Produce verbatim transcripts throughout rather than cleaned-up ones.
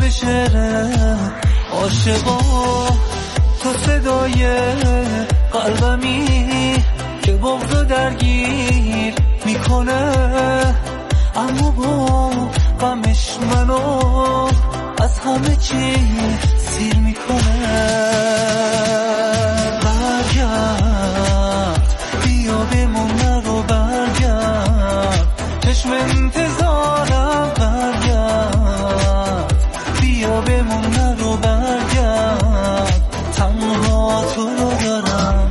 خود شعره عاشقا تو صدای قلبمی که بغضو درگیر میکنه، اما با غمش منو از همه چی سیر میکنه. برگرد بیا بمون نرو، برگرد چشم انتظارم، برگرد بیا بمون نرو، برگرد تنها تو رو دارم.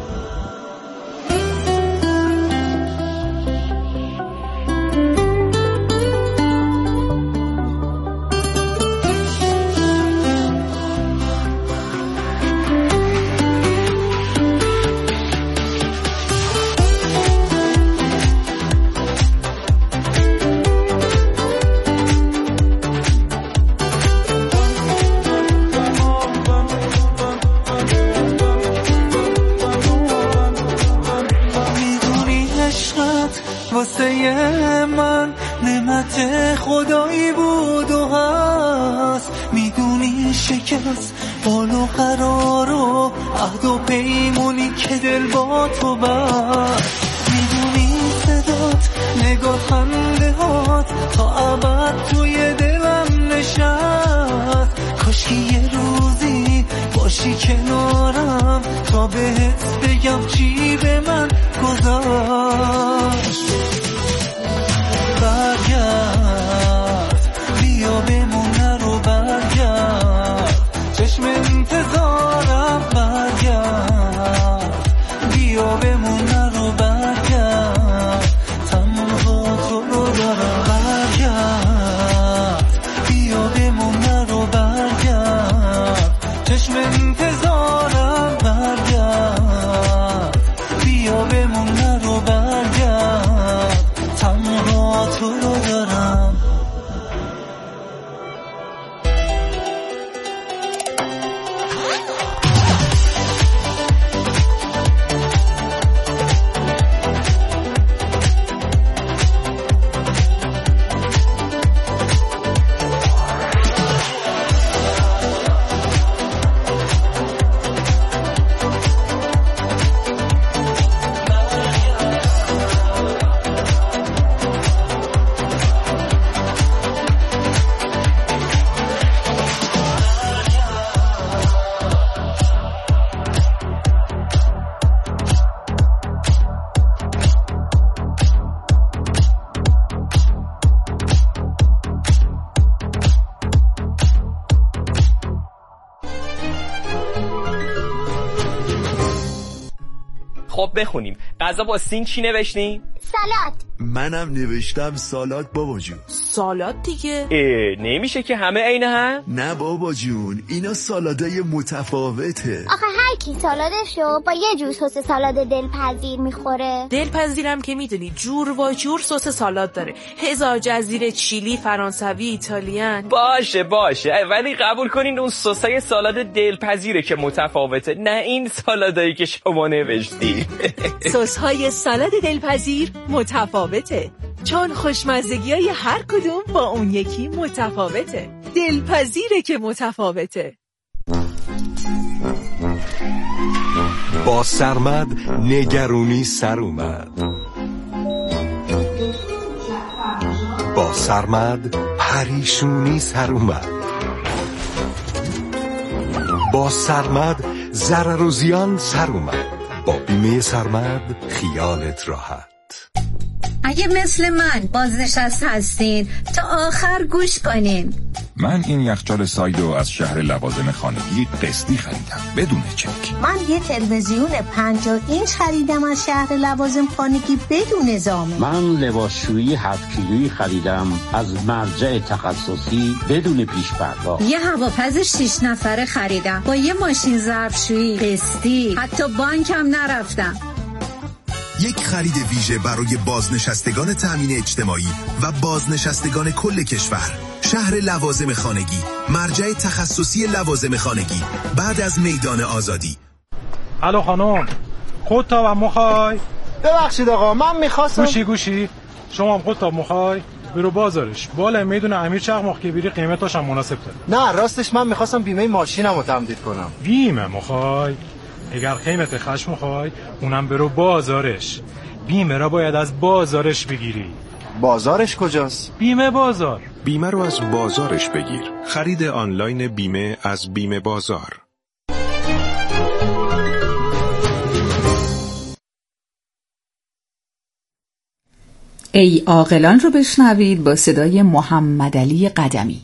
واسه من نعمت خدایی بود و هست، میدونی شکست بال و قرار و عهد و پیمونی که دل با تو بست، میدونی صدات نگاه خنده هات تا ابد توی دلم نشست. کاشکی یه روزی باشی کنارم تا بهت بگم چی به من گذشت. برگرد بیا بمون نرو، برگرد چشم انتظارم، برگرد بیا بمون نرو، برگرد تنها تو رو دارم. برگرد بیا بمون نرو، برگرد چشم انتظارم، برگرد بیا بمون نرو، برگرد تنها تو رو دارم. خب بخونیم. غذا با سین چی نوشتیم؟ سالاد. منم نوشتم سالاد بابا جون. سالاد دیگه؟ اه نمیشه که همه عین هم؟ نه بابا جون، اینا سالادای متفاوته. آخه هر کی سالادشو با یه جور سس سالاد دلپذیر میخوره. دلپذیرم که میدونی جور و جور سس سالاد داره. هزار جزیره، چیلی، فرانسوی، ایتالیان. باشه باشه ولی قبول کنین اون سسای سالاد دلپذیره که متفاوته، نه این سالادایی که شما نوشتی. سس‌های سالاد دلپذیر متفاوته، چون خوشمزگی‌های هر کدوم با اون یکی متفاوته. دلپذیره که متفاوته. با سرمد نگرونی سر اومد، با سرمد پریشونی سر اومد، با سرمد ضرر و زیان سر اومد. با بیمه سرمد خیالت راحت. اگه مثل من بازنشسته هستین تا آخر گوش کنین. من این یخچال سایدو از شهر لوازم خانگی قسطی خریدم بدون چک. من یه تلویزیون پنجاه اینچ خریدم از شهر لوازم خانگی بدون ضامن. من لباسشویی هفت کیلویی خریدم از مرجع تخصصی بدون پیش پرداخت. یه هواپز شش نفره خریدم با یه ماشین ظرفشویی قسطی، حتی بانکم نرفتم. یک خرید ویژه برای بازنشستگان تامین اجتماعی و بازنشستگان کل کشور. شهر لوازم خانگی، مرجع تخصصی لوازم خانگی، بعد از میدان آزادی. الو خانم، خود تا و مخوای؟ ببخشید آقا، من میخواستم. گوشی گوشی شما هم خود تا مخوای؟ برو بازارش. بالا میدونه امیر چقماق که بیری قیمتاش هم مناسب تره. نه راستش من میخواستم بیمه ماشینمو تمدید کنم. بیمه میخوای؟ اگر قیمت خشم میخوای اونم برو بازارش. بیمه را باید از بازارش بگیری. بازارش کجاست؟ بیمه بازار. بیمه رو از بازارش بگیر. خرید آنلاین بیمه از بیمه بازار. ای عاقلان رو بشنوید با صدای محمدعلی قدمی.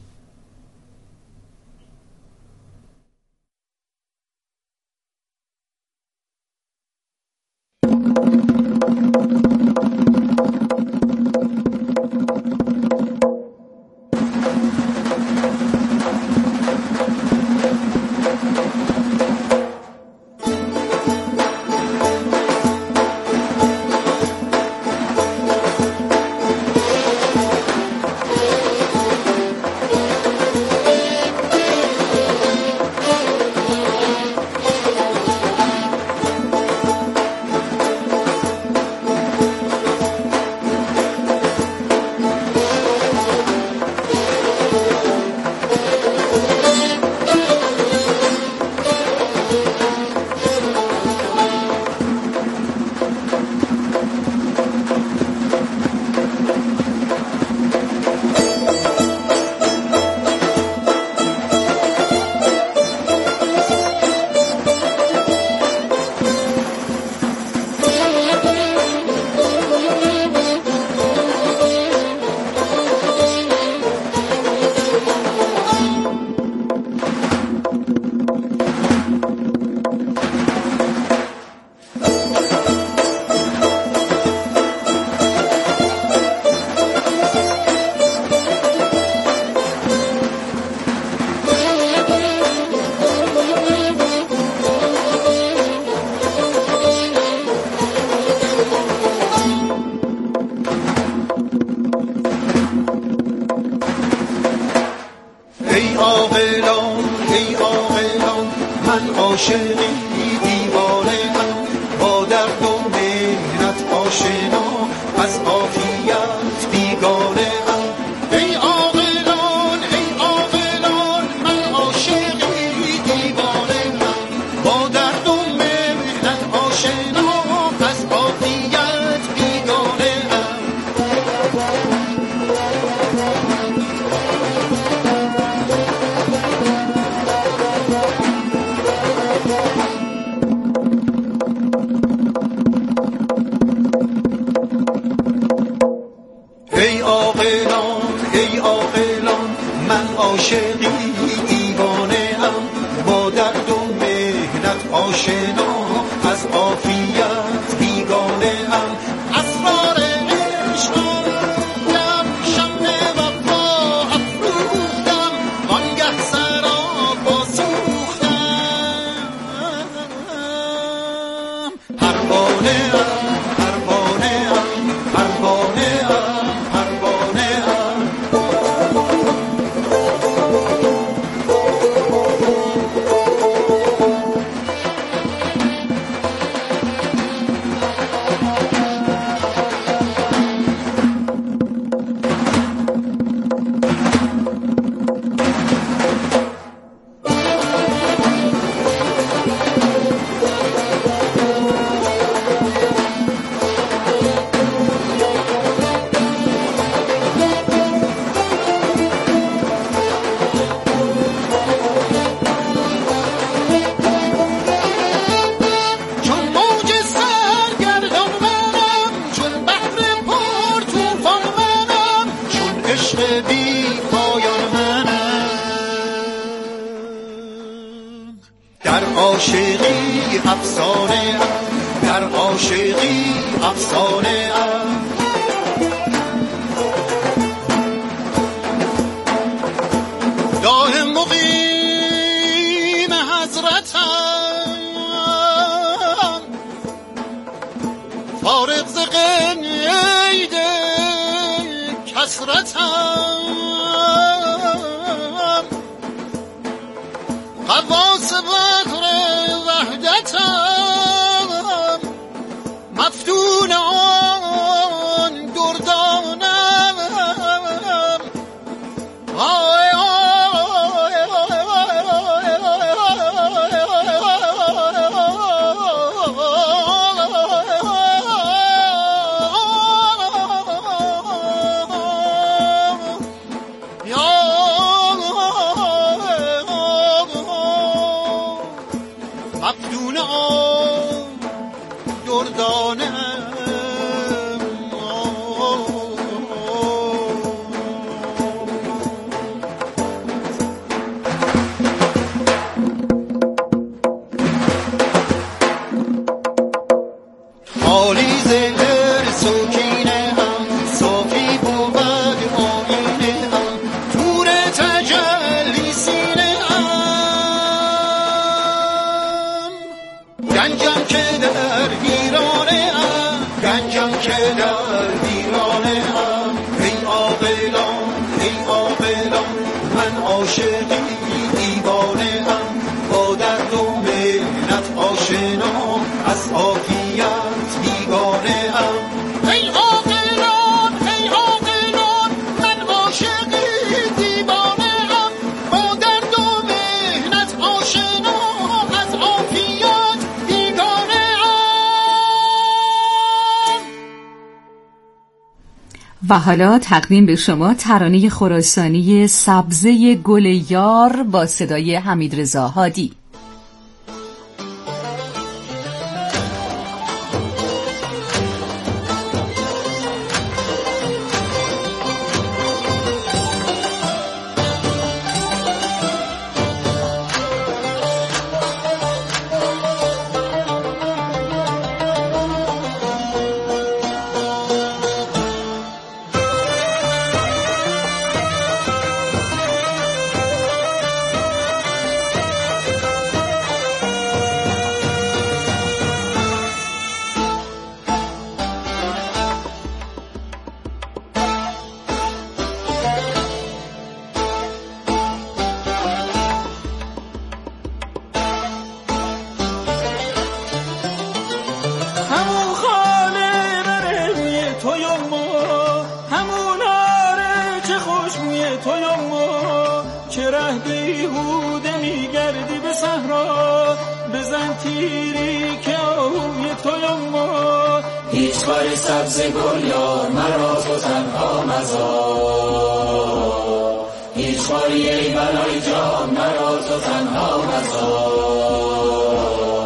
مفتون آن دردانم دیوانه ام با درد و محنت آشنا از عافیت بیگانه ام. ای عاقلان ای عاقلان من عاشقی دیوانه ام با درد و محنت آشنا از عافیت بیگانه ام. و حالا تقدیم به شما ترانه خراسانی سبزه گل یار با صدای حمیدرضا هادی. سبز گل یار مرا تو تنها مزار، هیچ باری ای بلای جان مرا تو تنها مزار.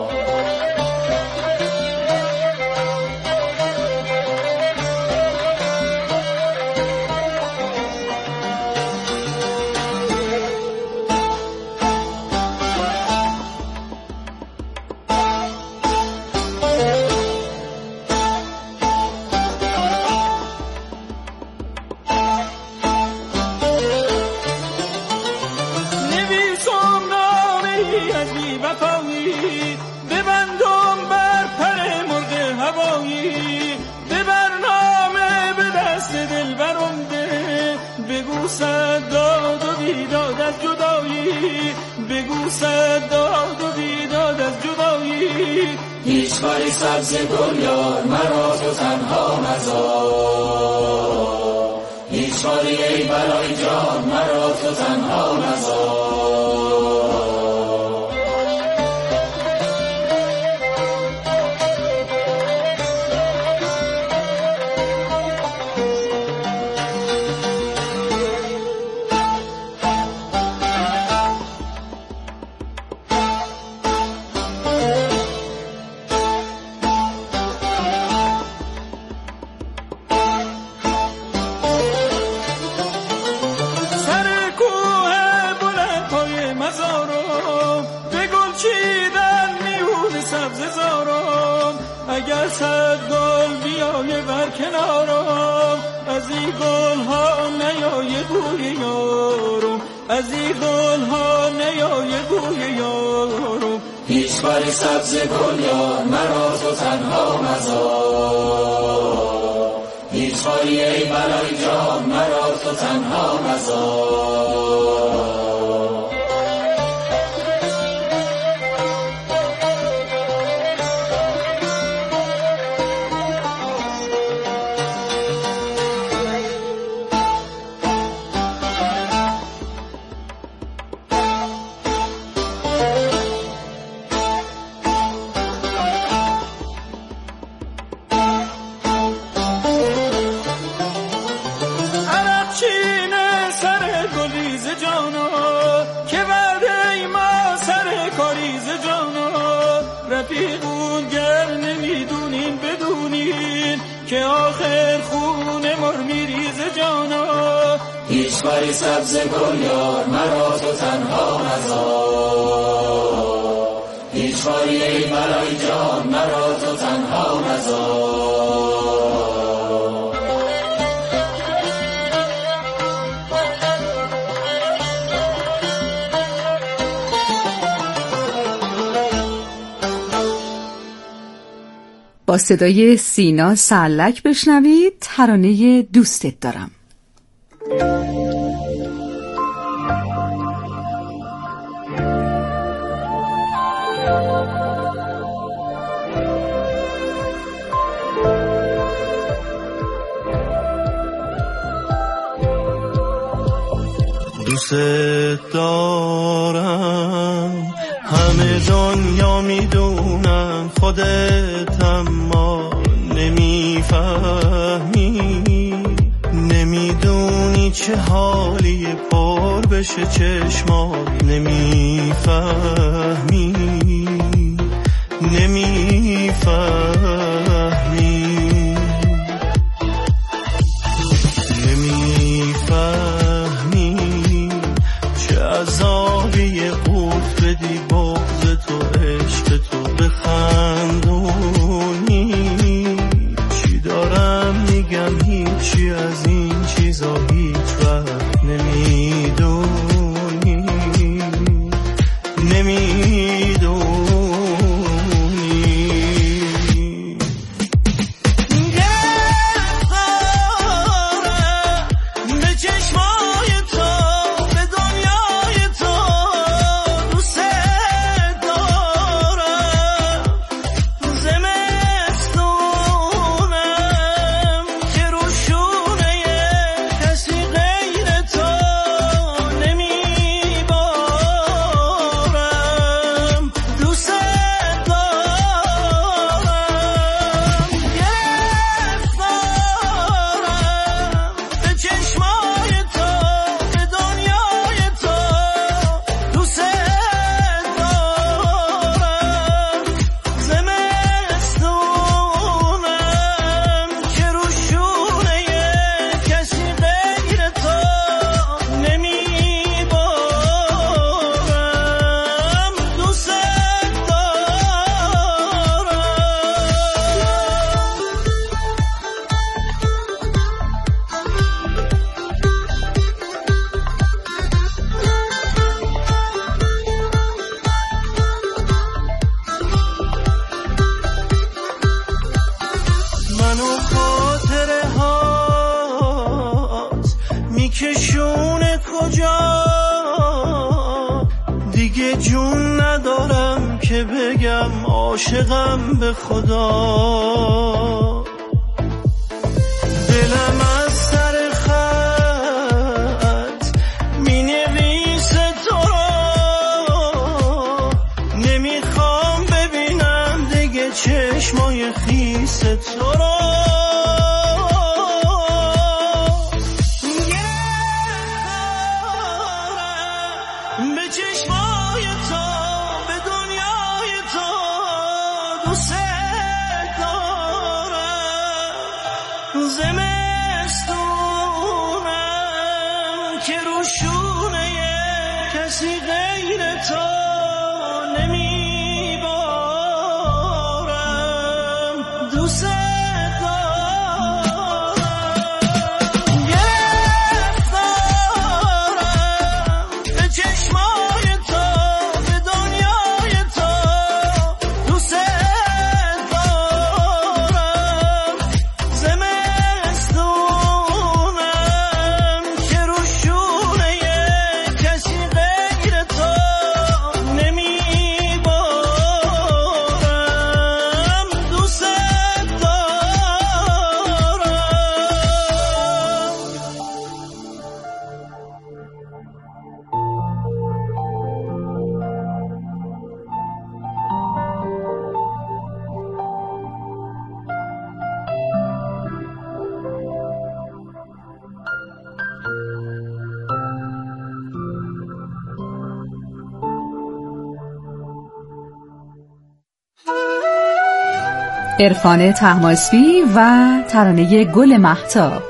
هیچ باری سبز گل یار مرا تو تنها مزار، هیچ باری ای بلای جان مرا تو تنها مزار. اگر صد گل بیایه بر کنارم، از این گل ها نیایه بوی یارم، از این گل ها نیایه بوی یارم. هیچ باری سبز گل یار مرا تو تنها مزار، هیچ باری ای بلای جان مرا تو تنها مزار. رفیقون گر نمیدونین بدونین که آخر خون مر میریز جانا. هیچ باری سبز گل یار مرا تو تنها مزار، هیچ باری ای بلای جان مرا تو تنها مزار. با صدای سینا سرلک بشنوید ترانه دوستت دارم. دوست دارم. همه دنیا میدونم خودت اما نمیفهمی، نمیدونی چه حالی پر بشه چشمات، نمیفهمی نمیفهمی نمیفهمی چه عذابی قوت بدی بغض تو عشق تو بخندونی. چی دارم میگم هیچی از این چیزا هیچ وقت نمیدونی نمیدونی. عاشقم به خدا، دلم از سر خط می نویسه تو را، نمیخوام ببینم دیگه چشمای خیس تو را. عرفان طهماسبی و ترانه گل مهتاب.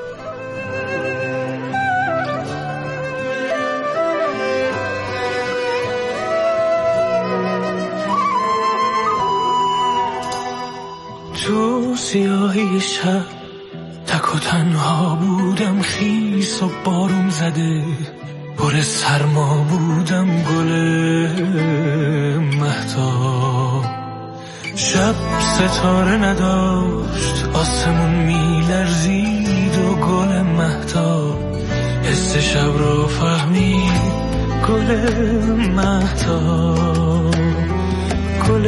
تو سیاهی شب تک و تنها بودم، خیس و بارون زده پر سرما بودم، گل مهتاب. شب ستاره نداشت، آسمون میلرزید و گل مهتاب حس شب رو فهمید. گل مهتاب، گل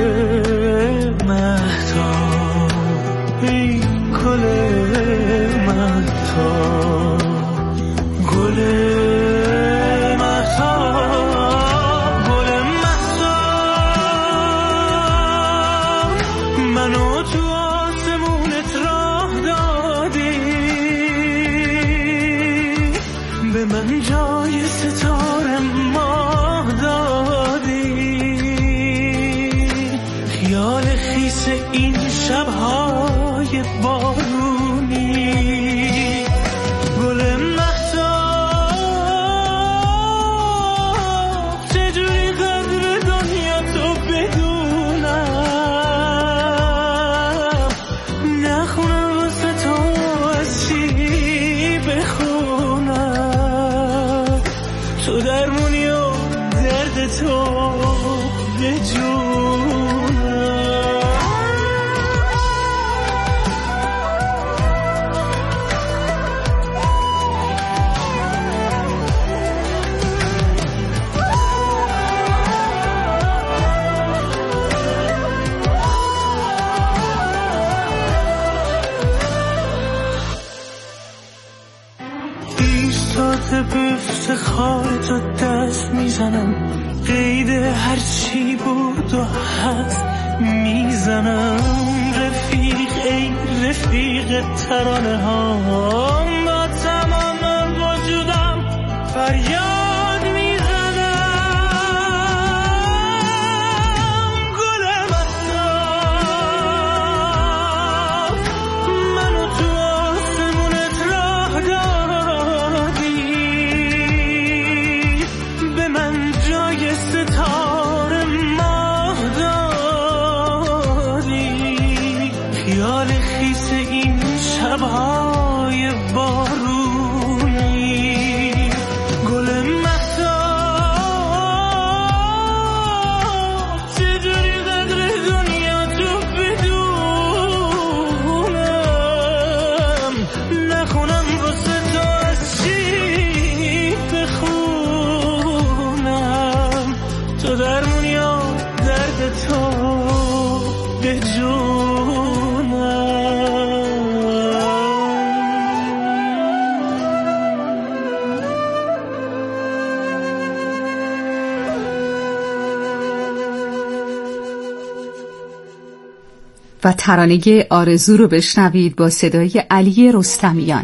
مهتاب، ای گل مهتاب، گل تو بجونم. به افتخار تو دست میزنم، قید هرچی بود و هست میزنم. رفیق ای رفیق ترانه ها، با تمام وجودم فریاد میزنم. گل مهتاب منو تو آسمونت راه دادی، ستاره ماه دادی. خیال خیس این شبهای بارونی، گل مهتاب چجوری قدر دنیا تو بدونم. نخونم واسه تو از چی بخونم، تو درمونی ها درد تو به جونم. و ترانه آرزو رو بشنوید با صدای علی رستمیان.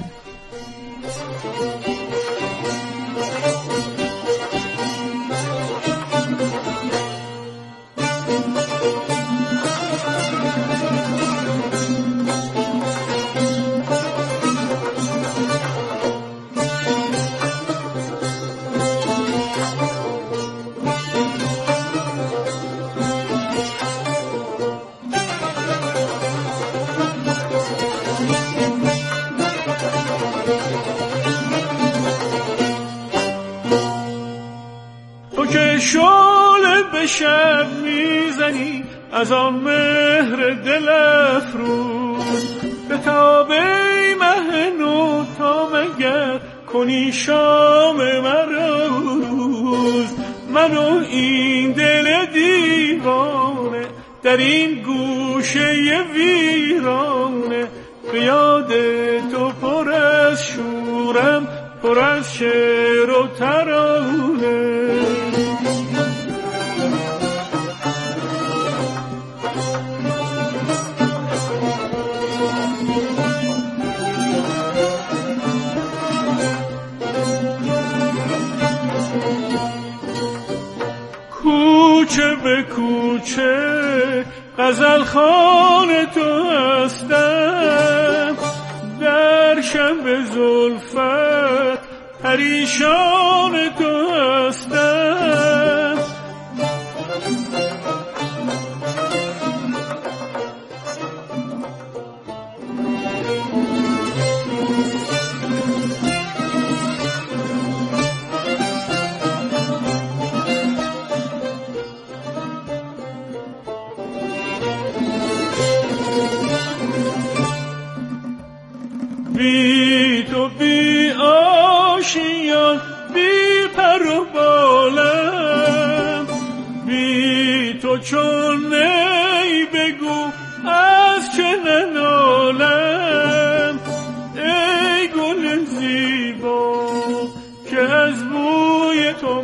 شعله به شب میزنی از آن مهر دل افروز، به تابه مه نو تا مگر کنی شام مروز. منو این دل دیوانه در این گوشه ویرانه، به یاد تو پر از شورم، پر از شعر و ترانه. کوچه به کوچه غزل خوان تو هستم، در شب زلفت پریشان تو هستم. بی تو بی آشیان، بی پر و بالم، بی تو چون نی بگو از چه ننالم. ای گل زیبا که از بوی تو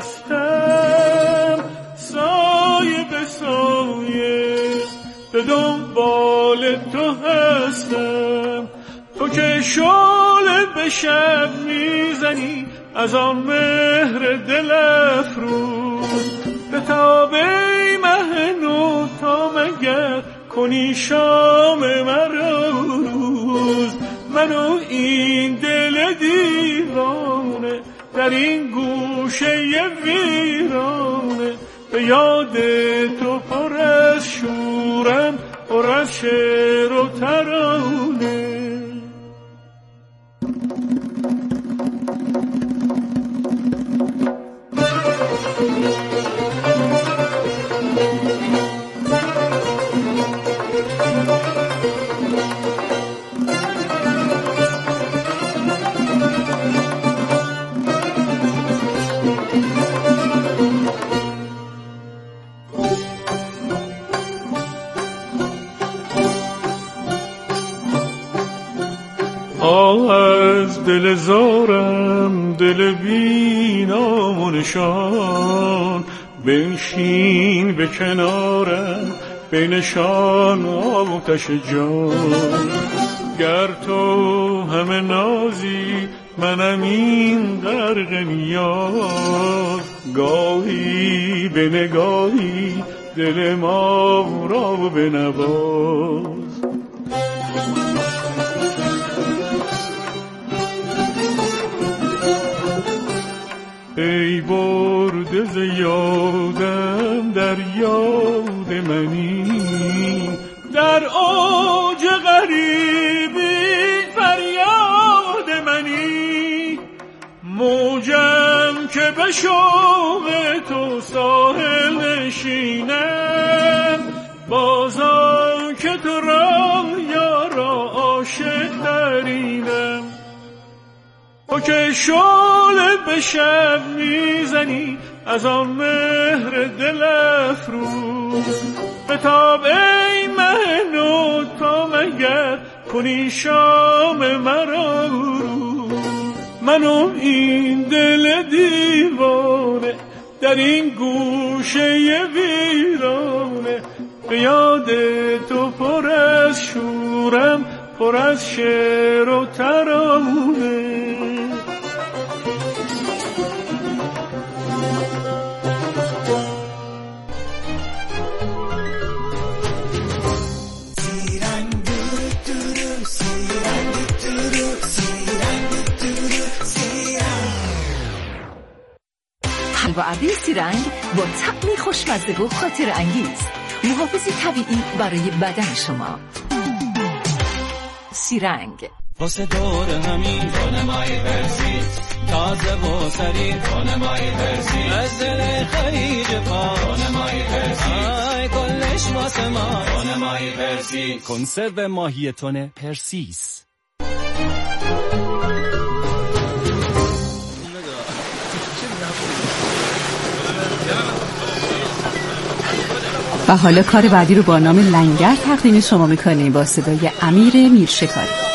مستم، سایه به سایه به دنبال تو هستم. تو که شعله به شب میزنی از آن مهر دل افروز، به تابه مه نو تا مگر کنی شام مروز. منو این دل دیوانه در این گوشه ویرانه، به یاد تو پر از شورم، پر از شعر و ترانه. آه از دل زارم دل بی نام و نشان، بنشین به کنارم بنشان آتش جان. گر تو همه نازی منم این غرق نیاز، گاهی به نگاهی دل ما را بنواز. ای برده ز یادم در یاد منی، در اوج غریبی فریاد منی. موجم که به شوق تو ساحل نشینم، بازم که تو را یارا عاشق ترینم. تو که شعله به شب میزنی از آن مهر دل افروز، بتاب ای مه نو تا مگر کنی شام مرا روز. منو این دل دیوانه در این گوشه ویرانه، به یاد تو پر از شورم پر از شعر و ترانه. حلوا ابری سیرنگ با طعمی خوشمزه و خاطر انگیز، محافظی طبیعی برای بدن شما. سیرنگ واسه دور همین دونمای پرسیز، تازه و سریع دونمای پرسیز، از دل خلیج فارس دونمای پرسیز، آی کلش واسه ما دونمای پرسیز، کنسرو ماهی تون پرسیز. و حالا کار بعدی رو با نام لنگر تقدیم شما میکنیم با صدای امیر میرشکاری.